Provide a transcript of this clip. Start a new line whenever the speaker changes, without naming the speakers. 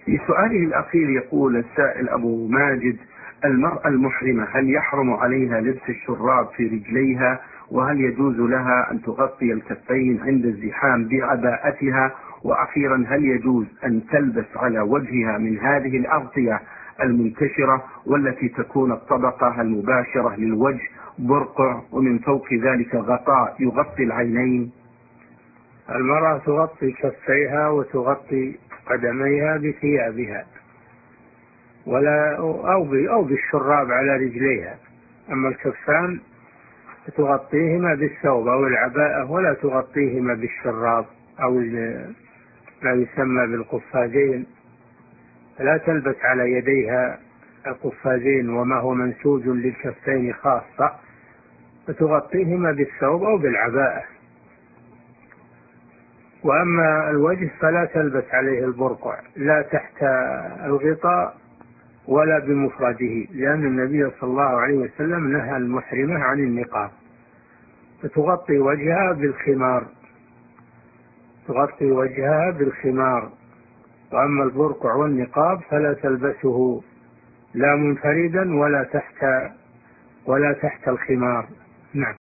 في سؤاله الأخير يقول السائل أبو ماجد: المرأة المحرمة هل يحرم عليها لبس الشراب في رجليها؟ وهل يجوز لها أن تغطي الكفين عند الزحام بعباءتها؟ وأخيرا، هل يجوز أن تلبس على وجهها من هذه الأغطية المنتشرة والتي تكون الطبقة المباشرة للوجه برقع ومن فوق ذلك غطاء يغطي العينين؟
المرأة تغطي كفيها وتغطي قدميها بثيابها أو بالشراب على رجليها. أما الكفان تغطيهما بالثوب أو العباءة، ولا تغطيهما بالشراب أو ما يسمى بالقفازين. لا تلبس على يديها القفازين وما هو منسوج للكفين خاصة، فتغطيهما بالثوب أو بالعباءة. وأما الوجه فلا تلبس عليه البرقع، لا تحت الغطاء ولا بمفرده، لأن النبي صلى الله عليه وسلم نهى المحرمة عن النقاب، فتغطي وجهها بالخمار، تغطي وجهها بالخمار. وأما البرقع والنقاب فلا تلبسه لا منفردا ولا تحت الخمار. نعم.